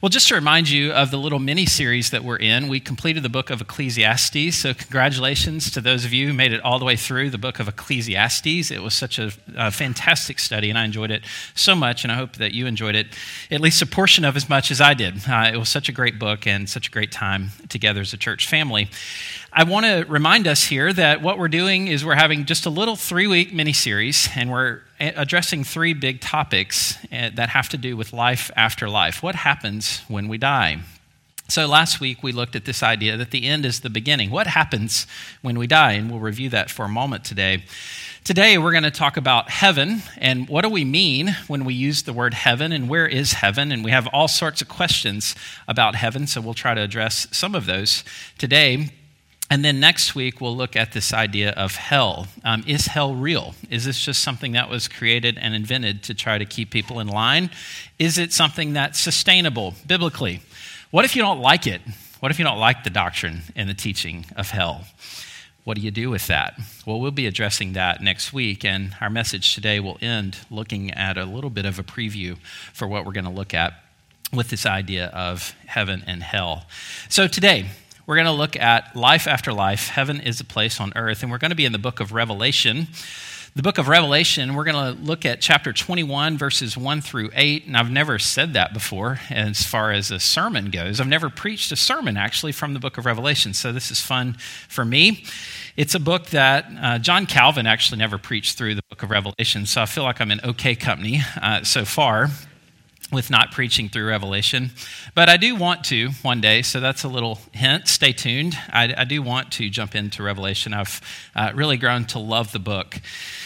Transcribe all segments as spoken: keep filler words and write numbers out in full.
Well, just to remind you of the little mini-series that we're in, we completed the book of Ecclesiastes, so congratulations to those of you who made it all the way through the book of Ecclesiastes. It was such a, a fantastic study, and I enjoyed it so much, and I hope that you enjoyed it at least a portion of as much as I did. Uh, it was such a great book and such a great time together as a church family. I want to remind us here that what we're doing is we're having just a little three-week mini-series, and we're addressing three big topics that have to do with life after life. What happens when we die? So last week we looked at this idea that the end is the beginning. What happens when we die? And we'll review that for a moment today. Today we're going to talk about heaven and what do we mean when we use the word heaven and where is heaven? And we have all sorts of questions about heaven, so we'll try to address some of those today. And then next week, we'll look at this idea of hell. Um, is hell real? Is this just something that was created and invented to try to keep people in line? Is it something that's sustainable biblically? What if you don't like it? What if you don't like the doctrine and the teaching of hell? What do you do with that? Well, we'll be addressing that next week, and our message today will end looking at a little bit of a preview for what we're going to look at with this idea of heaven and hell. So today, we're going to look at life after life. Heaven is a place on earth, and we're going to be in the book of Revelation. The book of Revelation, we're going to look at chapter twenty-one, verses one through eight, and I've never said that before as far as a sermon goes. I've never preached a sermon, actually, from the book of Revelation, so this is fun for me. It's a book that uh, John Calvin actually never preached through the book of Revelation, so I feel like I'm in okay company uh, so far with not preaching through Revelation. But I do want to one day, so that's a little hint. Stay tuned. I, I do want to jump into Revelation. I've uh, really grown to love the book.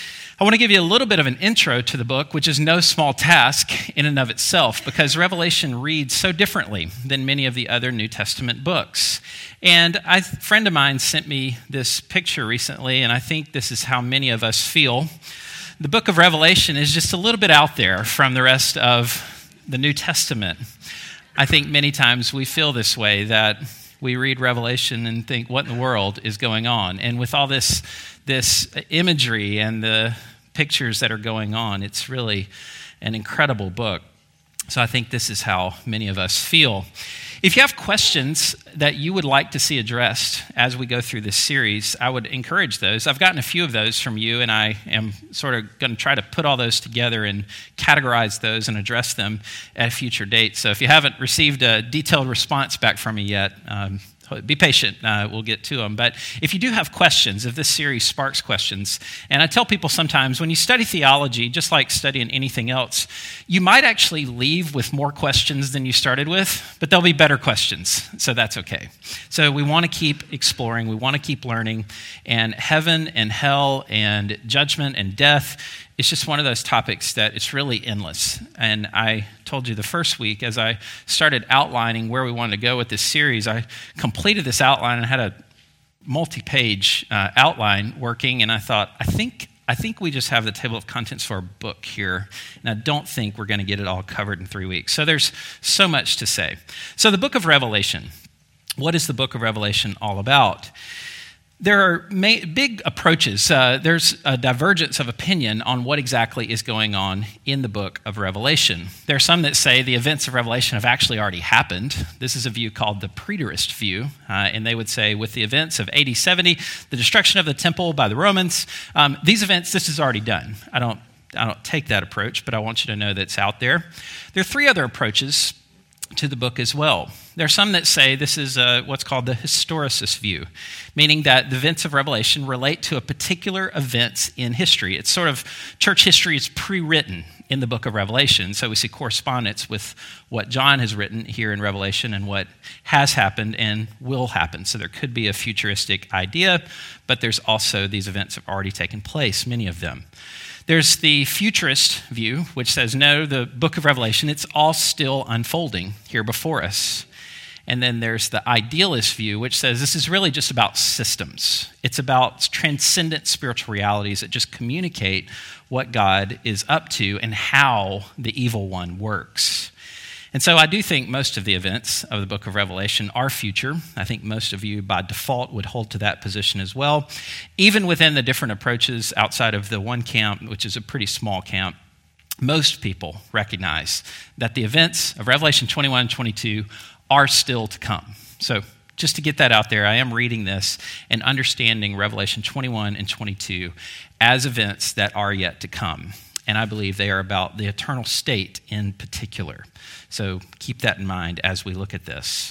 I want to give you a little bit of an intro to the book, which is no small task in and of itself, because Revelation reads so differently than many of the other New Testament books. And I, a friend of mine sent me this picture recently, and I think this is how many of us feel. The book of Revelation is just a little bit out there from the rest of the New Testament. I think many times we feel this way, that we read Revelation and think, what in the world is going on? And with all this, this imagery and the pictures that are going on, it's really an incredible book. So I think this is how many of us feel. If you have questions that you would like to see addressed as we go through this series, I would encourage those. I've gotten a few of those from you, and I am sort of going to try to put all those together and categorize those and address them at a future date. So if you haven't received a detailed response back from me yet, um, be patient, uh, we'll get to them. But if you do have questions, if this series sparks questions, and I tell people sometimes when you study theology, just like studying anything else, you might actually leave with more questions than you started with, but they'll be better questions, so that's okay. So we want to keep exploring, we want to keep learning, and heaven and hell and judgment and death, it's just one of those topics that it's really endless. And I told you the first week, as I started outlining where we wanted to go with this series, I completed this outline and had a multi-page uh, outline working, and I thought, I think I think we just have the table of contents for a book here, and I don't think we're going to get it all covered in three weeks. So there's so much to say. So the book of Revelation, what is the book of Revelation all about? There are ma- big approaches. Uh, there's a divergence of opinion on what exactly is going on in the book of Revelation. There are some that say the events of Revelation have actually already happened. This is a view called the preterist view, uh, and they would say with the events of A D seventy, the destruction of the temple by the Romans, um, these events, this is already done. I don't, I don't take that approach, but I want you to know that it's out there. There are three other approaches to the book as well. There are some that say this is uh, what's called the historicist view, meaning that the events of Revelation relate to a particular events in history. It's sort of church history is pre-written in the book of Revelation, so we see correspondence with what John has written here in Revelation and what has happened and will happen. So there could be a futuristic idea, but there's also these events have already taken place, many of them. There's the futurist view, which says, no, the book of Revelation, it's all still unfolding here before us. And then there's the idealist view, which says this is really just about systems. It's about transcendent spiritual realities that just communicate what God is up to and how the evil one works. And so I do think most of the events of the book of Revelation are future. I think most of you by default would hold to that position as well. Even within the different approaches outside of the one camp, which is a pretty small camp, most people recognize that the events of Revelation twenty-one and twenty-two are still to come. So just to get that out there, I am reading this and understanding Revelation twenty-one and twenty-two as events that are yet to come. And I believe they are about the eternal state in particular. So keep that in mind as we look at this.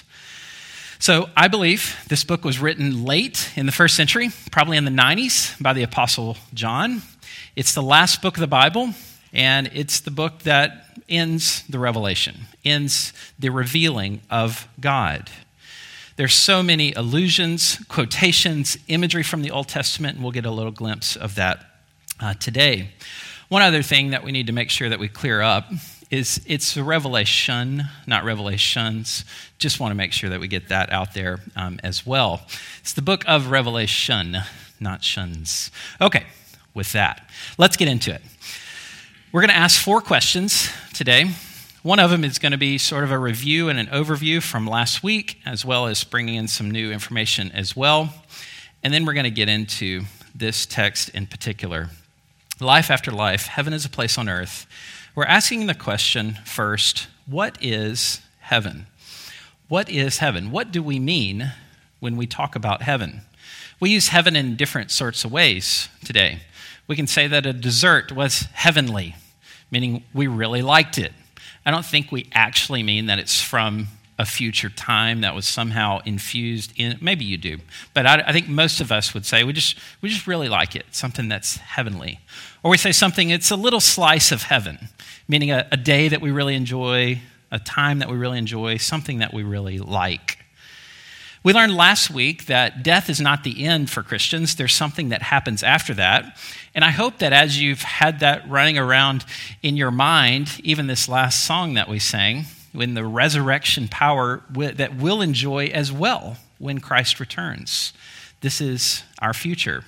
So I believe this book was written late in the first century, probably in the nineties, by the Apostle John. It's the last book of the Bible, and it's the book that ends the revelation, ends the revealing of God. There's so many allusions, quotations, imagery from the Old Testament, and we'll get a little glimpse of that uh, today. One other thing that we need to make sure that we clear up is it's a revelation, not revelations. Just want to make sure that we get that out there um, as well. It's the book of Revelation, not shuns. Okay, with that, let's get into it. We're going to ask four questions today. One of them is going to be sort of a review and an overview from last week, as well as bringing in some new information as well. And then we're going to get into this text in particular. Life after life, heaven is a place on earth. We're asking the question first, what is heaven? What is heaven? What do we mean when we talk about heaven? We use heaven in different sorts of ways today. We can say that a dessert was heavenly, meaning we really liked it. I don't think we actually mean that it's from a future time that was somehow infused in. Maybe you do, but I, I think most of us would say we just we just really like it, something that's heavenly. Or we say something, it's a little slice of heaven, meaning a, a day that we really enjoy, a time that we really enjoy, something that we really like. We learned last week that death is not the end for Christians. There's something that happens after that. And I hope that as you've had that running around in your mind, even this last song that we sang, in the resurrection power that we'll enjoy as well when Christ returns. This is our future.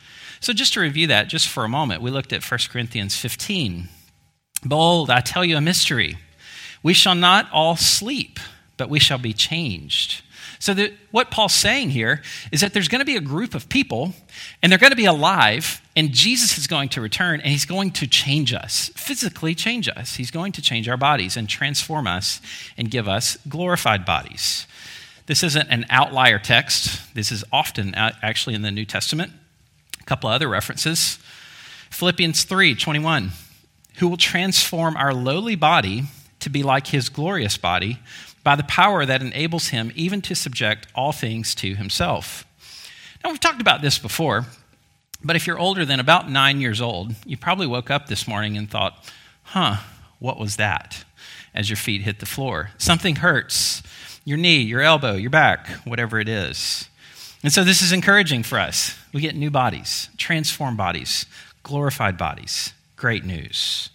So just to review that just for a moment, we looked at First Corinthians fifteen. Behold, I tell you a mystery. We shall not all sleep, but we shall be changed. So that what Paul's saying here is that there's going to be a group of people, and they're going to be alive, and Jesus is going to return, and he's going to change us, physically change us. He's going to change our bodies and transform us and give us glorified bodies. This isn't an outlier text. This is often actually in the New Testament. A couple other references. Philippians three twenty-one, who will transform our lowly body to be like his glorious body, by the power that enables him even to subject all things to himself. Now, we've talked about this before, but if you're older than about nine years old, you probably woke up this morning and thought, huh, what was that? As your feet hit the floor. Something hurts. Your knee, your elbow, your back, whatever it is. And so this is encouraging for us. We get new bodies, transformed bodies, glorified bodies. Great news.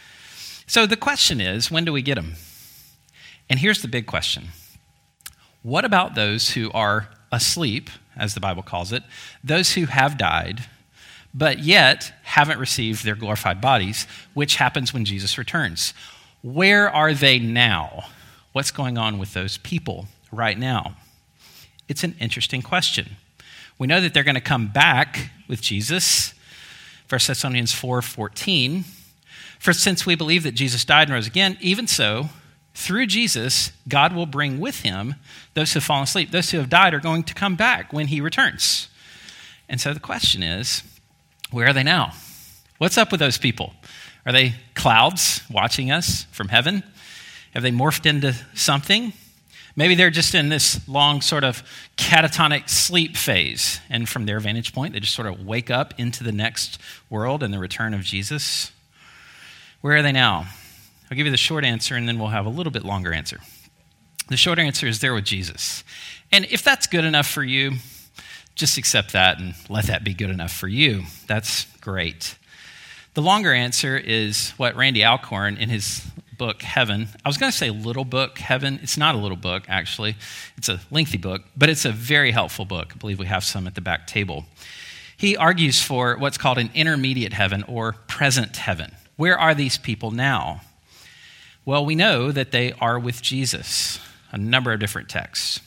So the question is, when do we get them? And here's the big question. What about those who are asleep, as the Bible calls it, those who have died, but yet haven't received their glorified bodies, which happens when Jesus returns? Where are they now? What's going on with those people right now? It's an interesting question. We know that they're going to come back with Jesus. First Thessalonians four fourteen. For since we believe that Jesus died and rose again, even so, through Jesus, God will bring with him those who have fallen asleep. Those who have died are going to come back when he returns. And so the question is, where are they now? What's up with those people? Are they clouds watching us from heaven? Have they morphed into something? Maybe they're just in this long sort of catatonic sleep phase. And from their vantage point, they just sort of wake up into the next world and the return of Jesus. Where are they now? I'll give you the short answer, and then we'll have a little bit longer answer. The short answer is they're with Jesus. And if that's good enough for you, just accept that and let that be good enough for you. That's great. The longer answer is what Randy Alcorn in his book, Heaven, I was going to say little book, Heaven. It's not a little book, actually. It's a lengthy book, but it's a very helpful book. I believe we have some at the back table. He argues for what's called an intermediate heaven or present heaven. Where are these people now? Well, we know that they are with Jesus, a number of different texts.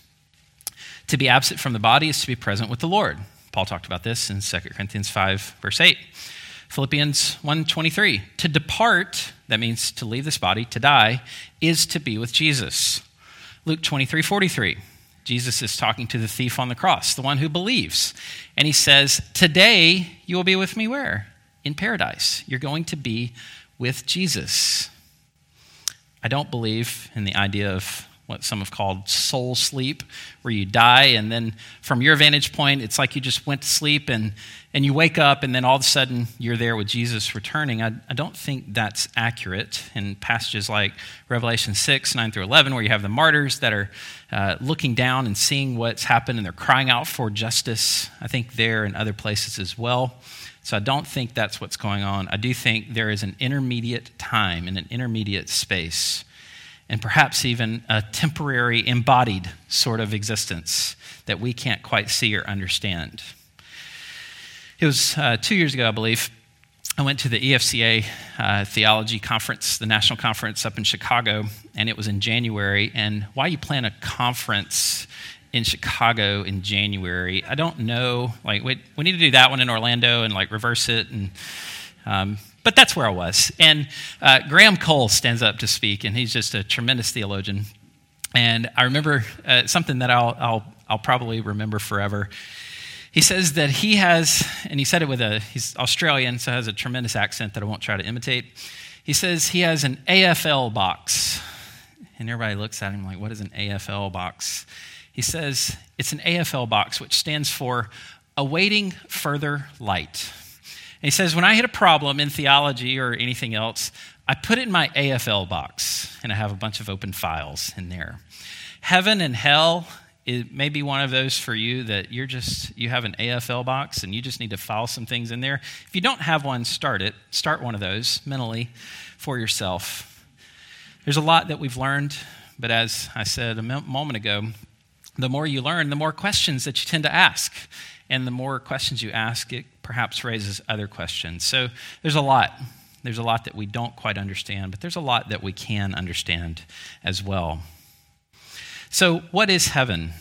To be absent from the body is to be present with the Lord. Paul talked about this in Second Corinthians five, verse eight. Philippians one twenty-three, to depart, that means to leave this body, to die, is to be with Jesus. Luke twenty-three forty-three, Jesus is talking to the thief on the cross, the one who believes. And he says, today you will be with me where? In paradise. You're going to be with Jesus. I don't believe in the idea of what some have called soul sleep, where you die and then from your vantage point, it's like you just went to sleep and, and you wake up and then all of a sudden you're there with Jesus returning. I, I don't think that's accurate in passages like Revelation six, nine through eleven, where you have the martyrs that are uh, looking down and seeing what's happened and they're crying out for justice. I think there and other places as well. So I don't think that's what's going on. I do think there is an intermediate time and an intermediate space, and perhaps even a temporary embodied sort of existence that we can't quite see or understand. It was uh, two years ago, I believe, I went to the E F C A uh, Theology Conference, the national conference up in Chicago, and it was in January. And why you plan a conference in Chicago in January, I don't know. Like, we, we need to do that one in Orlando and like reverse it. And um, but that's where I was. And uh, Graham Cole stands up to speak, and he's just a tremendous theologian. And I remember uh, something that I'll, I'll I'll probably remember forever. He says that he has, and he said it with a, he's Australian, so has a tremendous accent that I won't try to imitate. He says he has an A F L box. And everybody looks at him like, what is an A F L box? He says it's an A F L box, which stands for awaiting further light. And he says, when I hit a problem in theology or anything else, I put it in my A F L box, and I have a bunch of open files in there. Heaven and hell, it may be one of those for you that you're just, you have an A F L box and you just need to file some things in there. If you don't have one, start it. Start one of those mentally for yourself. There's a lot that we've learned, but as I said a moment ago, the more you learn, the more questions that you tend to ask. And the more questions you ask, it perhaps raises other questions. So there's a lot. There's a lot that we don't quite understand, but there's a lot that we can understand as well. So what is heaven?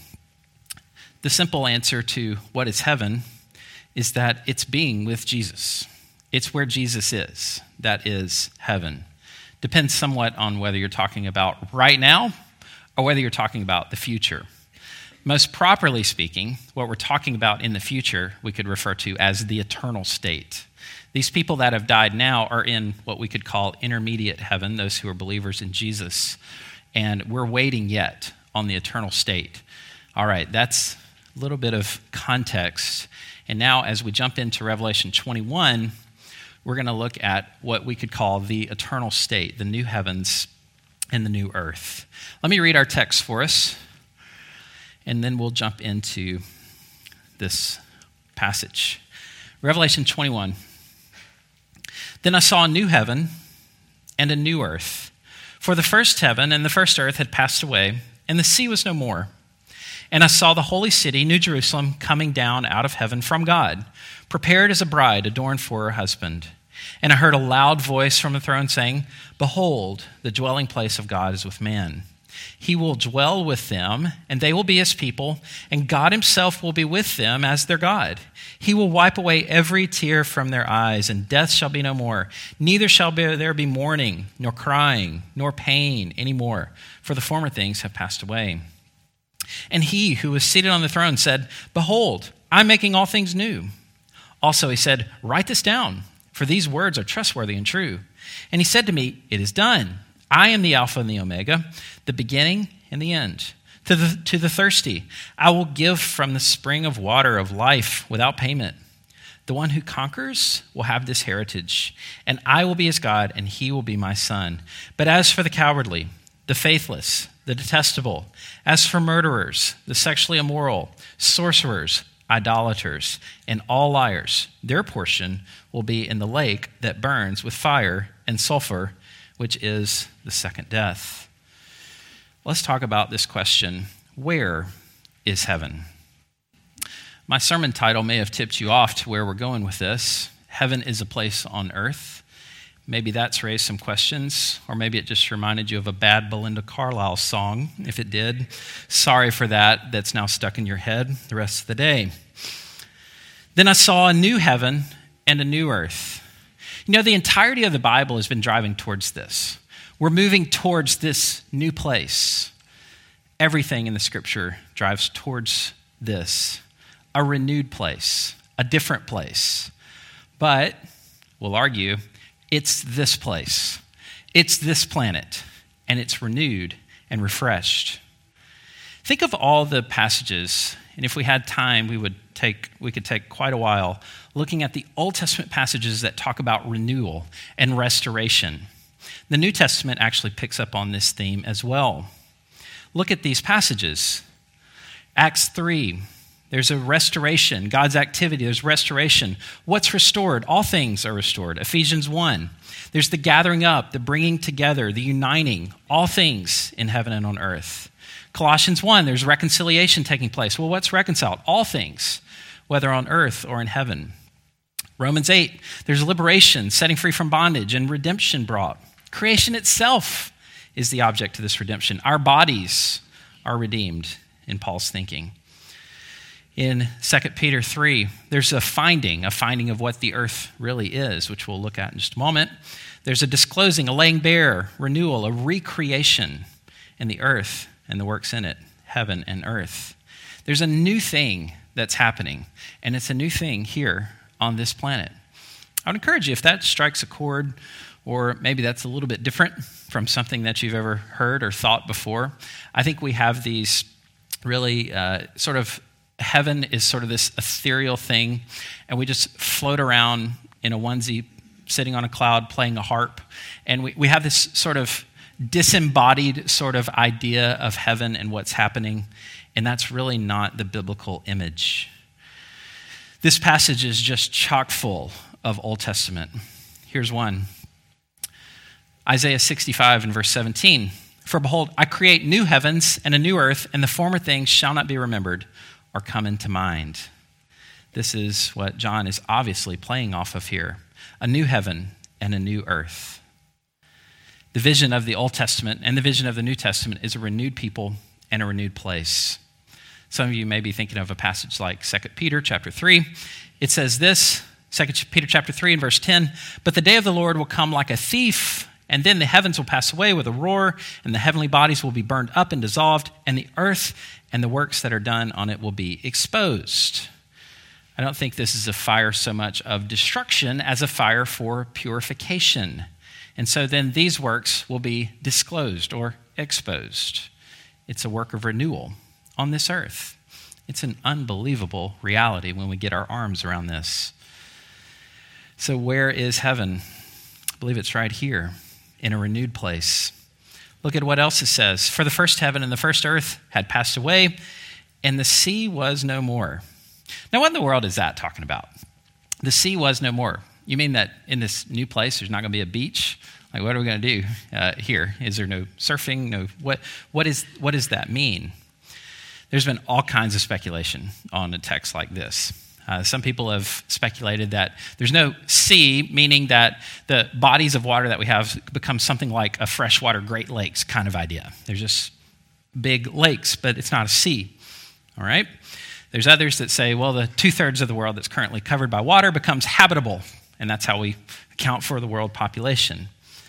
The simple answer to what is heaven is that it's being with Jesus. It's where Jesus is. That is heaven. Depends somewhat on whether you're talking about right now or whether you're talking about the future. Most properly speaking, what we're talking about in the future, we could refer to as the eternal state. These people that have died now are in what we could call intermediate heaven, those who are believers in Jesus, and we're waiting yet on the eternal state. All right, that's a little bit of context. And now as we jump into Revelation twenty-one, we're going to look at what we could call the eternal state, the new heavens and the new earth. Let me read our text for us, and then we'll jump into this passage. Revelation twenty-one. Then I saw a new heaven and a new earth. For the first heaven and the first earth had passed away, and the sea was no more. And I saw the holy city, New Jerusalem, coming down out of heaven from God, prepared as a bride adorned for her husband. And I heard a loud voice from the throne saying, behold, the dwelling place of God is with man. He will dwell with them, and they will be his people, and God himself will be with them as their God. He will wipe away every tear from their eyes, and death shall be no more. Neither shall there be mourning, nor crying, nor pain any more, for the former things have passed away. And he who was seated on the throne said, behold, I'm making all things new. Also he said, write this down, for these words are trustworthy and true. And he said to me, it is done. I am the Alpha and the Omega, the beginning and the end. To the, to the thirsty, I will give from the spring of water of life without payment. The one who conquers will have this heritage, and I will be his God, and he will be my son. But as for the cowardly, the faithless, the detestable, as for murderers, the sexually immoral, sorcerers, idolaters, and all liars, their portion will be in the lake that burns with fire and sulfur, which is the second death. Let's talk about this question, where is heaven? My sermon title may have tipped you off to where we're going with this. Heaven is a place on earth. Maybe that's raised some questions, or maybe it just reminded you of a bad Belinda Carlisle song. If it did, sorry for that. That's now stuck in your head the rest of the day. Then I saw a new heaven and a new earth. You know, the entirety of the Bible has been driving towards this. We're moving towards this new place. Everything in the scripture drives towards this, a renewed place, a different place. But, we'll argue, it's this place. It's this planet, and it's renewed and refreshed. Think of all the passages, and if we had time, we would take we could take quite a while looking at the Old Testament passages that talk about renewal and restoration. The New Testament actually picks up on this theme as well. Look at these passages. Acts three, there's a restoration, God's activity, there's restoration. What's restored? All things are restored. Ephesians one, there's the gathering up, the bringing together, the uniting, all things in heaven and on earth. Colossians one, there's reconciliation taking place. Well, what's reconciled? All things, whether on earth or in heaven. Romans eight, there's liberation, setting free from bondage, and redemption brought. Creation itself is the object of this redemption. Our bodies are redeemed in Paul's thinking. In Second Peter three, there's a finding, a finding of what the earth really is, which we'll look at in just a moment. There's a disclosing, a laying bare, renewal, a recreation in the earth and the works in it, heaven and earth. There's a new thing that's happening, and it's a new thing here on this planet. I would encourage you, if that strikes a chord, or maybe that's a little bit different from something that you've ever heard or thought before, I think we have these really uh, sort of, heaven is sort of this ethereal thing, and we just float around in a onesie, sitting on a cloud, playing a harp, and we, we have this sort of disembodied sort of idea of heaven and what's happening, and that's really not the biblical image. This passage is just chock full of Old Testament. Here's one. Isaiah sixty-five and verse seventeen. For behold, I create new heavens and a new earth, and the former things shall not be remembered or come into mind. This is what John is obviously playing off of here. A new heaven and a new earth. The vision of the Old Testament and the vision of the New Testament is a renewed people and a renewed place. Some of you may be thinking of a passage like Second Peter chapter three. It says this, Second Peter chapter three and verse ten, but the day of the Lord will come like a thief, and then the heavens will pass away with a roar, and the heavenly bodies will be burned up and dissolved, and the earth and the works that are done on it will be exposed. I don't think this is a fire so much of destruction as a fire for purification. And so then these works will be disclosed or exposed. It's a work of renewal on this earth. It's an unbelievable reality when we get our arms around this. So where is heaven? I believe it's right here in a renewed place. Look at what else it says. For the first heaven and the first earth had passed away, and the sea was no more. Now, what in the world is that talking about? The sea was no more. You mean that in this new place, there's not going to be a beach? Like, what are we going to do uh, here? Is there no surfing? No, what? What is? What does that mean? There's been all kinds of speculation on a text like this. Uh, some people have speculated that there's no sea, meaning that the bodies of water that we have become something like a freshwater Great Lakes kind of idea. They're just big lakes, but it's not a sea. All right? There's others that say, well, the two-thirds of the world that's currently covered by water becomes habitable, and that's how we account for the world population.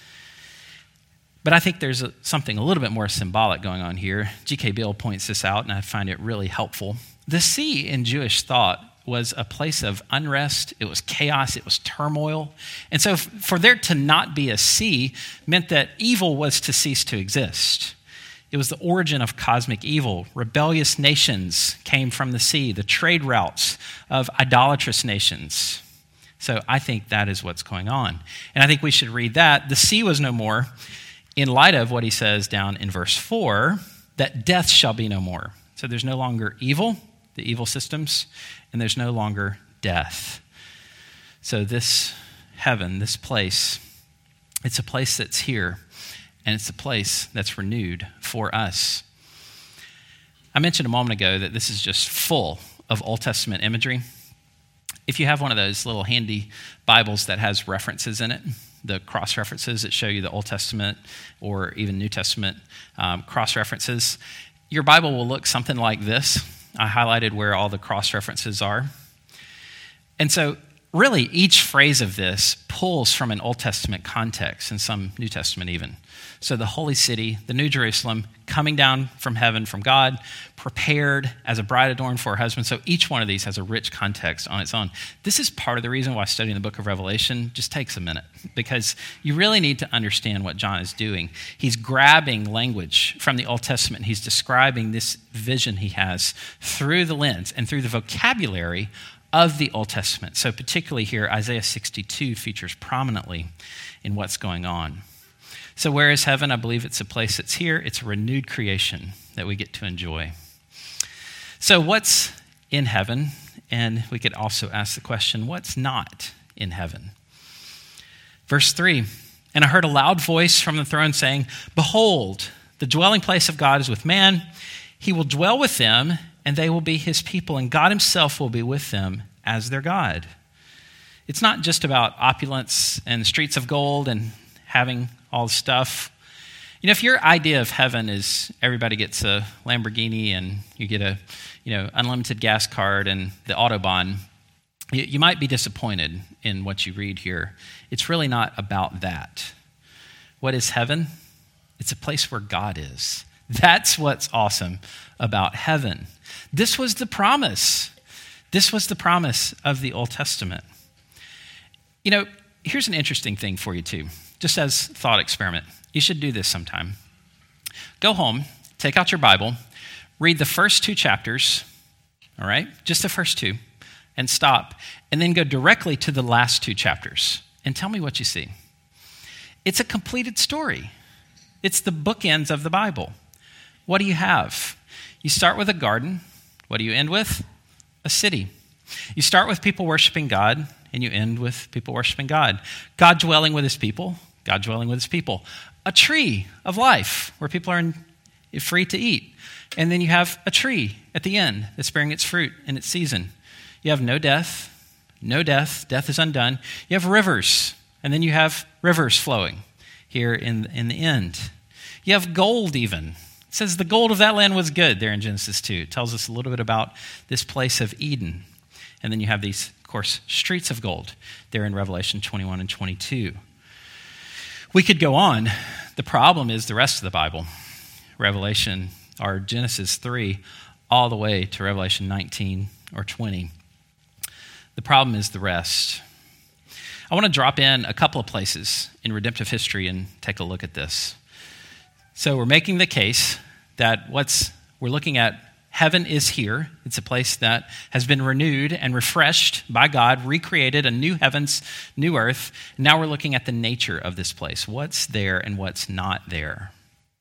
But I think there's a, something a little bit more symbolic going on here. G K Bill points this out, and I find it really helpful. The sea in Jewish thought was a place of unrest. It was chaos. It was turmoil. And so for there to not be a sea meant that evil was to cease to exist. It was the origin of cosmic evil. Rebellious nations came from the sea, the trade routes of idolatrous nations. So I think that is what's going on. And I think we should read that. The sea was no more in light of what he says down in verse four, that death shall be no more. So there's no longer evil, the evil systems, and there's no longer death. So this heaven, this place, it's a place that's here, and it's a place that's renewed for us. I mentioned a moment ago that this is just full of Old Testament imagery. If you have one of those little handy Bibles that has references in it, the cross references that show you the Old Testament or even New Testament um, cross references, your Bible will look something like this. I highlighted where all the cross references are. And so really, each phrase of this pulls from an Old Testament context and some New Testament even. So the holy city, the New Jerusalem, coming down from heaven from God, prepared as a bride adorned for her husband. So each one of these has a rich context on its own. This is part of the reason why studying the book of Revelation just takes a minute, because you really need to understand what John is doing. He's grabbing language from the Old Testament. He's describing this vision he has through the lens and through the vocabulary of the Old Testament. So particularly here, Isaiah sixty-two features prominently in what's going on. So where is heaven? I believe it's a place that's here. It's a renewed creation that we get to enjoy. So what's in heaven? And we could also ask the question, what's not in heaven? Verse three, and I heard a loud voice from the throne saying, behold, the dwelling place of God is with man. He will dwell with them, and they will be his people, and God himself will be with them as their God. It's not just about opulence and streets of gold and having all the stuff. You know, if your idea of heaven is everybody gets a Lamborghini and you get a, you know, unlimited gas card and the Autobahn, you, you might be disappointed in what you read here. It's really not about that. What is heaven? It's a place where God is. That's what's awesome about heaven. This was the promise. This was the promise of the Old Testament. You know, here's an interesting thing for you too, just as a thought experiment. You should do this sometime. Go home, take out your Bible, read the first two chapters, all right? Just the first two, and stop, and then go directly to the last two chapters, and tell me what you see. It's a completed story. It's the bookends of the Bible. What do you have? You start with a garden. What do you end with? A city. You start with people worshiping God, and you end with people worshiping God. God dwelling with his people, God dwelling with his people. A tree of life where people are in, free to eat. And then you have a tree at the end that's bearing its fruit in its season. You have no death, no death, death is undone. You have rivers, and then you have rivers flowing here in, in the end. You have gold even. It says the gold of that land was good there in Genesis two. It tells us a little bit about this place of Eden. And then you have these, of course, streets of gold there in Revelation twenty-one and twenty-two. We could go on. The problem is the rest of the Bible. Revelation, or Genesis three, all the way to Revelation nineteen or twenty. The problem is the rest. I want to drop in a couple of places in redemptive history and take a look at this. So we're making the case that what's we're looking at, heaven is here. It's a place that has been renewed and refreshed by God, recreated, a new heavens, new earth. Now we're looking at the nature of this place. What's there and what's not there?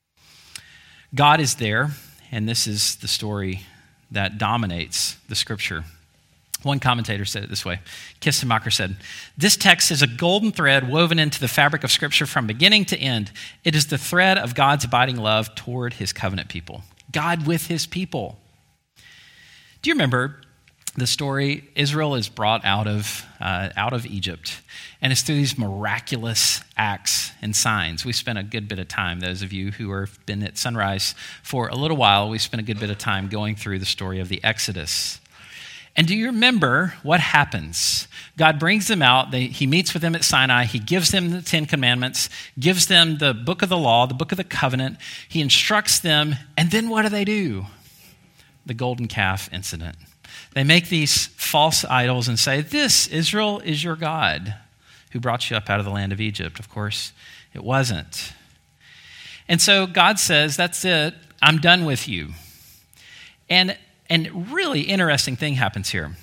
God is there, and this is the story that dominates the scripture. One commentator said it this way. Kistemacher said, "This text is a golden thread woven into the fabric of Scripture from beginning to end. It is the thread of God's abiding love toward his covenant people. God with his people." Do you remember the story? Israel is brought out of, uh, out of Egypt, and it's through these miraculous acts and signs. We spent a good bit of time, those of you who have been at Sunrise for a little while, we spent a good bit of time going through the story of the Exodus. And do you remember what happens? God brings them out. They, he meets with them at Sinai. He gives them the Ten Commandments, gives them the book of the law, the book of the covenant. He instructs them. And then what do they do? The golden calf incident. They make these false idols and say, "This, Israel, is your God who brought you up out of the land of Egypt." Of course, it wasn't. And so God says, "That's it. I'm done with you." And And really interesting thing happens here.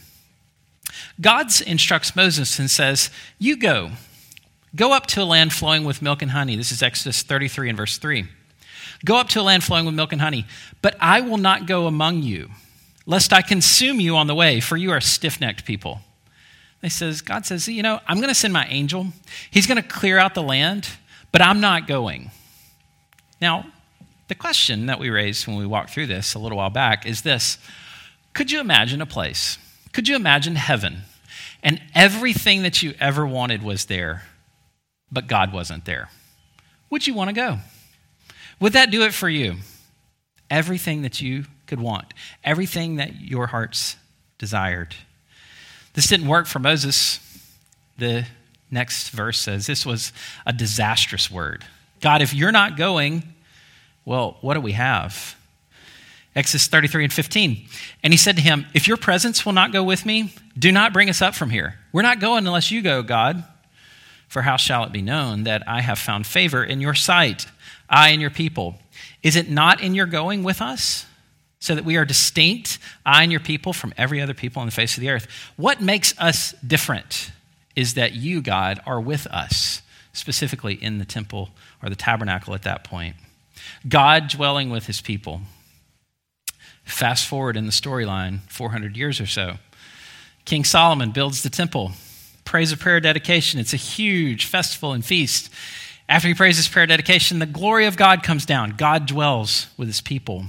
God instructs Moses and says, "You go. Go up to a land flowing with milk and honey." This is Exodus thirty-three and verse three. "Go up to a land flowing with milk and honey, but I will not go among you, lest I consume you on the way, for you are a stiff-necked people." He says, God says, you know, I'm going to send my angel. He's going to clear out the land, but I'm not going. Now, the question that we raised when we walked through this a little while back is this: could you imagine a place? Could you imagine heaven? And everything that you ever wanted was there, but God wasn't there. Would you want to go? Would that do it for you? Everything that you could want, everything that your hearts desired. This didn't work for Moses. the next verse says this was a disastrous word. God, if you're not going, well, what do we have? Exodus thirty-three and fifteen. And he said to him, if your presence will not go with me, do not bring us up from here. We're not going unless you go, God. For how shall it be known that I have found favor in your sight, I and your people? Is it not in your going with us, so that we are distinct, I and your people, from every other people on the face of the earth? What makes us different is that you, God, are with us, specifically in the temple or the tabernacle at that point. God dwelling with his people. Fast forward in the storyline, four hundred years or so. King Solomon builds the temple, prays a prayer dedication. It's a huge festival and feast. After he prays his prayer dedication, the glory of God comes down. God dwells with his people.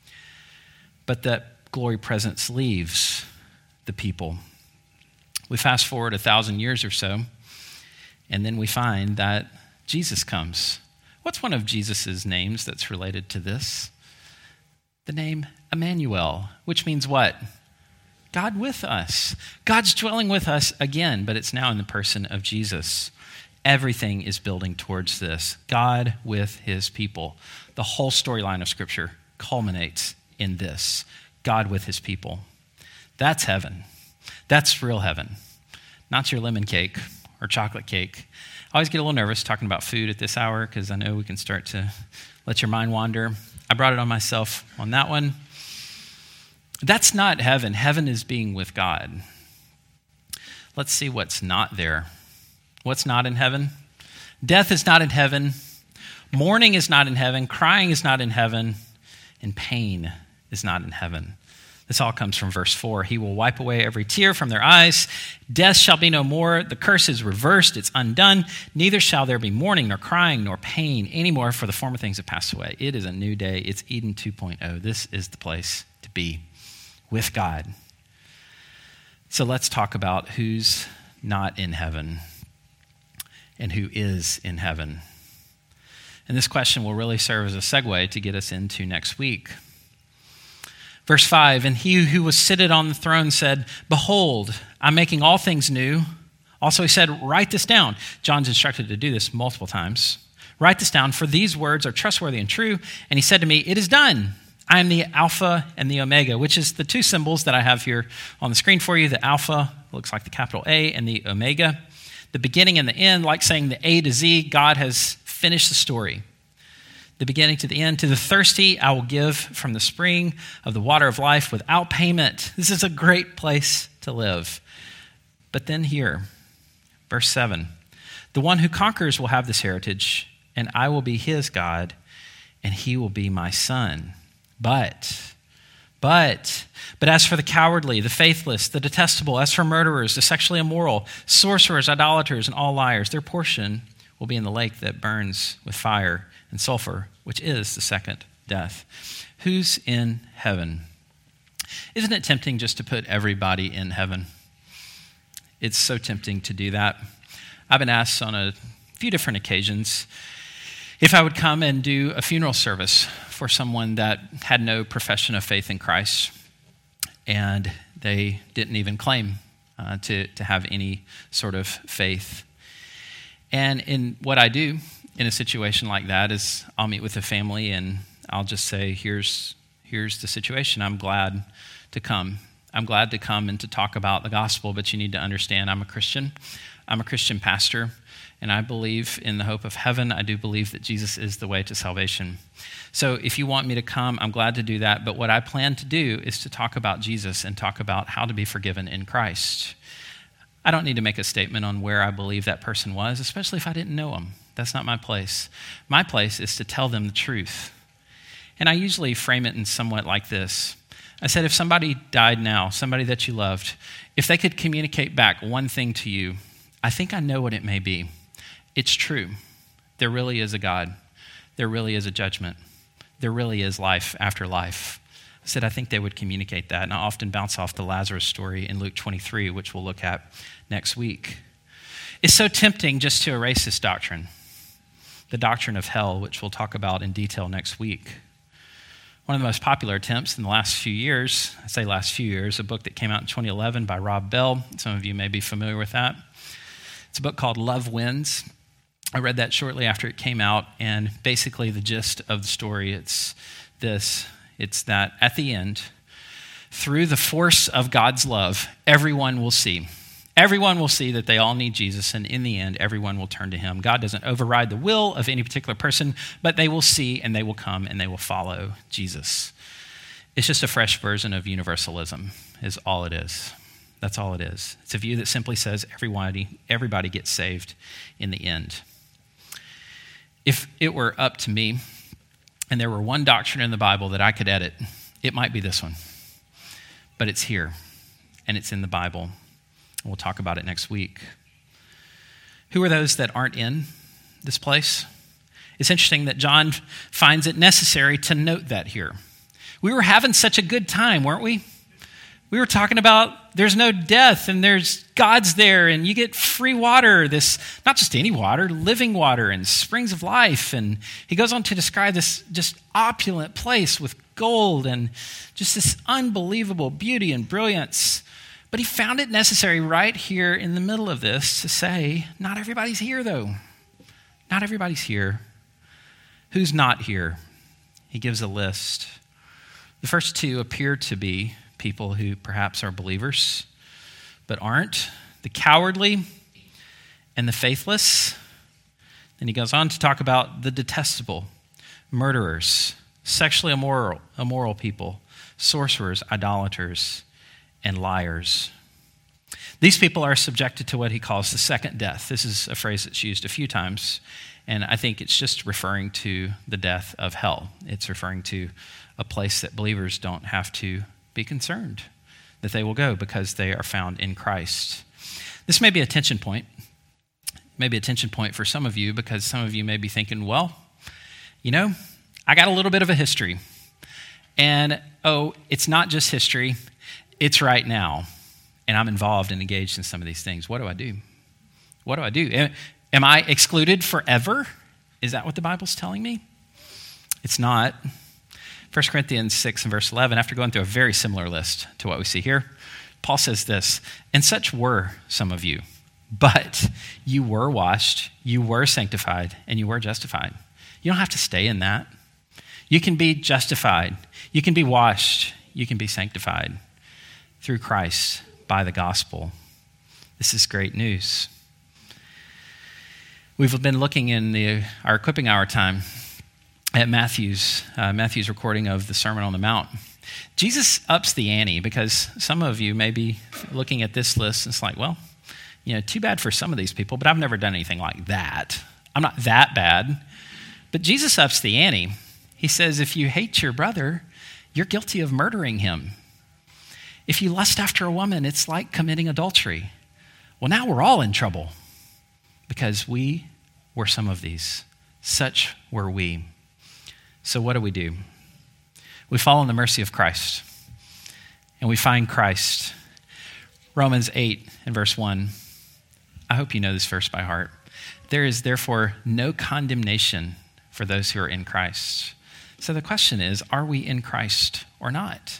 But that glory presence leaves the people. We fast forward a thousand years or so, and then we find that Jesus comes. What's one of Jesus' names that's related to this? The name Emmanuel, which means what? God with us. God's dwelling with us again, but it's now in the person of Jesus. Everything is building towards this. God with his people. The whole storyline of Scripture culminates in this. God with his people. That's heaven. That's real heaven. Not your lemon cake or chocolate cake. I always get a little nervous talking about food at this hour because I know we can start to let your mind wander. I brought it on myself on that one. That's not heaven. Heaven is being with God. Let's see what's not there. What's not in heaven? Death is not in heaven. Mourning is not in heaven. Crying is not in heaven. And pain is not in heaven. This all comes from verse four. He will wipe away every tear from their eyes. Death shall be no more. The curse is reversed. It's undone. Neither shall there be mourning, nor crying, nor pain anymore, for the former things have passed away. It is a new day. It's Eden two point oh. This is the place to be with God. So let's talk about who's not in heaven and who is in heaven. And this question will really serve as a segue to get us into next week. Verse five, and he who was seated on the throne said, behold, I'm making all things new. Also he said, write this down. John's instructed to do this multiple times. Write this down, for these words are trustworthy and true. And he said to me, it is done. I am the Alpha and the Omega, which is the two symbols that I have here on the screen for you. The Alpha looks like the capital A, and the Omega. The beginning and the end, like saying the A to Z, God has finished the story. The beginning to the end. To the thirsty, I will give from the spring of the water of life without payment. This is a great place to live. But then here, verse seven, the one who conquers will have this heritage, and I will be his God, and he will be my son. But, but, but as for the cowardly, the faithless, the detestable, as for murderers, the sexually immoral, sorcerers, idolaters, and all liars, their portion will be in the lake that burns with fire and sulfur, which is the second death. Who's in heaven? Isn't it tempting just to put everybody in heaven? It's so tempting to do that. I've been asked on a few different occasions if I would come and do a funeral service for someone that had no profession of faith in Christ, and they didn't even claim uh, to, to have any sort of faith. And in what I do in a situation like that is I'll meet with the family and I'll just say, here's, here's the situation. I'm glad to come. I'm glad to come and to talk about the gospel, but you need to understand I'm a Christian. I'm a Christian pastor, and I believe in the hope of heaven. I do believe that Jesus is the way to salvation. So if you want me to come, I'm glad to do that. But what I plan to do is to talk about Jesus and talk about how to be forgiven in Christ. I don't need to make a statement on where I believe that person was, especially if I didn't know him. That's not my place. My place is to tell them the truth. And I usually frame it in somewhat like this. I said, if somebody died now, somebody that you loved, if they could communicate back one thing to you, I think I know what it may be. It's true. There really is a God. There really is a judgment. There really is life after life. I said, I think they would communicate that. And I often bounce off the Lazarus story in Luke twenty-three, which we'll look at next week. It's so tempting just to erase this doctrine, the doctrine of hell, which we'll talk about in detail next week. One of the most popular attempts in the last few years, I say last few years, a book that came out in twenty eleven by Rob Bell. Some of you may be familiar with that. It's a book called Love Wins. I read that shortly after it came out, and basically the gist of the story, it's this. It's that at the end, through the force of God's love, everyone will see. Everyone will see that they all need Jesus, and in the end, everyone will turn to him. God doesn't override the will of any particular person, but they will see, and they will come, and they will follow Jesus. It's just a fresh version of universalism, is all it is. That's all it is. It's a view that simply says everybody, everybody gets saved in the end. If it were up to me, and there were one doctrine in the Bible that I could edit, it might be this one. But it's here, and it's in the Bible. We'll talk about it next week. Who are those that aren't in this place? It's interesting that John finds it necessary to note that here. We were having such a good time, weren't we? We were talking about there's no death and there's God's there and you get free water, this, not just any water, living water and springs of life. And he goes on to describe this just opulent place with gold and just this unbelievable beauty and brilliance. But he found it necessary right here in the middle of this to say, not everybody's here though. Not everybody's here. Who's not here? He gives a list. The first two appear to be people who perhaps are believers, but aren't. The cowardly and the faithless. Then he goes on to talk about the detestable, murderers, sexually immoral, immoral people, sorcerers, idolaters, and liars. These people are subjected to what he calls the second death. This is a phrase that's used a few times, and I think it's just referring to the death of hell. It's referring to a place that believers don't have to be concerned that they will go because they are found in Christ. This may be a tension point, maybe a tension point for some of you, because some of you may be thinking, well, you know, I got a little bit of a history, and oh, it's not just history, it's right now, and I'm involved and engaged in some of these things. What do I do? What do I do? Am I excluded forever? Is that what the Bible's telling me? It's not. First Corinthians six and verse eleven, after going through a very similar list to what we see here, Paul says this, and such were some of you, but you were washed, you were sanctified, and you were justified. You don't have to stay in that. You can be justified, you can be washed, you can be sanctified through Christ by the gospel. This is great news. We've been looking in the, our equipping hour time at Matthew's, uh, Matthew's recording of the Sermon on the Mount. Jesus ups the ante because some of you may be looking at this list and it's like, well, you know, too bad for some of these people, but I've never done anything like that. I'm not that bad. But Jesus ups the ante. He says, if you hate your brother, you're guilty of murdering him. If you lust after a woman, it's like committing adultery. Well, now we're all in trouble because we were some of these. Such were we. So what do we do? We fall in the mercy of Christ, and we find Christ. Romans eight and verse one. I hope you know this verse by heart. There is therefore no condemnation for those who are in Christ. So the question is, are we in Christ or not?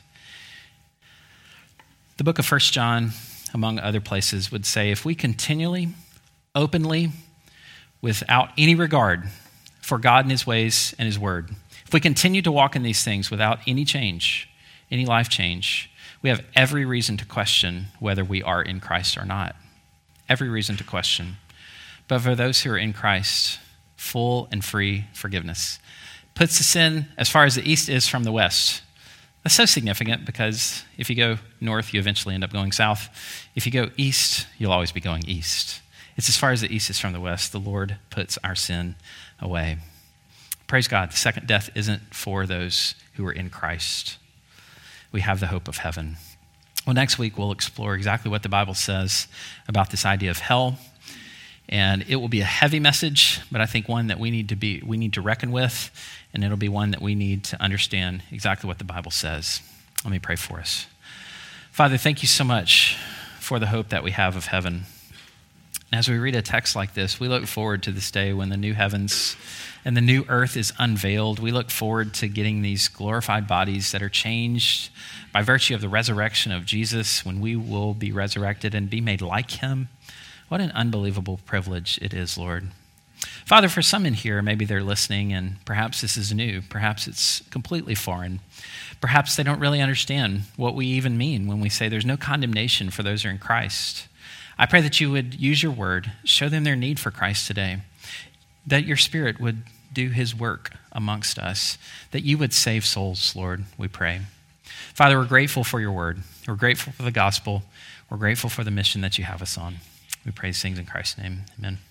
The book of First John, among other places, would say if we continually, openly, without any regard for God and his ways and his word, if we continue to walk in these things without any change, any life change, we have every reason to question whether we are in Christ or not. Every reason to question. But for those who are in Christ, full and free forgiveness. Puts the sin as far as the east is from the west. That's so significant because if you go north, you eventually end up going south. If you go east, you'll always be going east. It's as far as the east is from the west. The Lord puts our sin away. Praise God, the second death isn't for those who are in Christ. We have the hope of heaven. Well, next week we'll explore exactly what the Bible says about this idea of hell. And it will be a heavy message, but I think one that we need to be we need to reckon with, and it'll be one that we need to understand exactly what the Bible says. Let me pray for us. Father, thank you so much for the hope that we have of heaven. As we read a text like this, we look forward to this day when the new heavens and the new earth is unveiled. We look forward to getting these glorified bodies that are changed by virtue of the resurrection of Jesus, when we will be resurrected and be made like him. What an unbelievable privilege it is, Lord. Father, for some in here, maybe they're listening and perhaps this is new. Perhaps it's completely foreign. Perhaps they don't really understand what we even mean when we say there's no condemnation for those who are in Christ. I pray that you would use your word, show them their need for Christ today, that your Spirit would do his work amongst us, that you would save souls, Lord, we pray. Father, we're grateful for your word. We're grateful for the gospel. We're grateful for the mission that you have us on. We pray these things in Christ's name. Amen.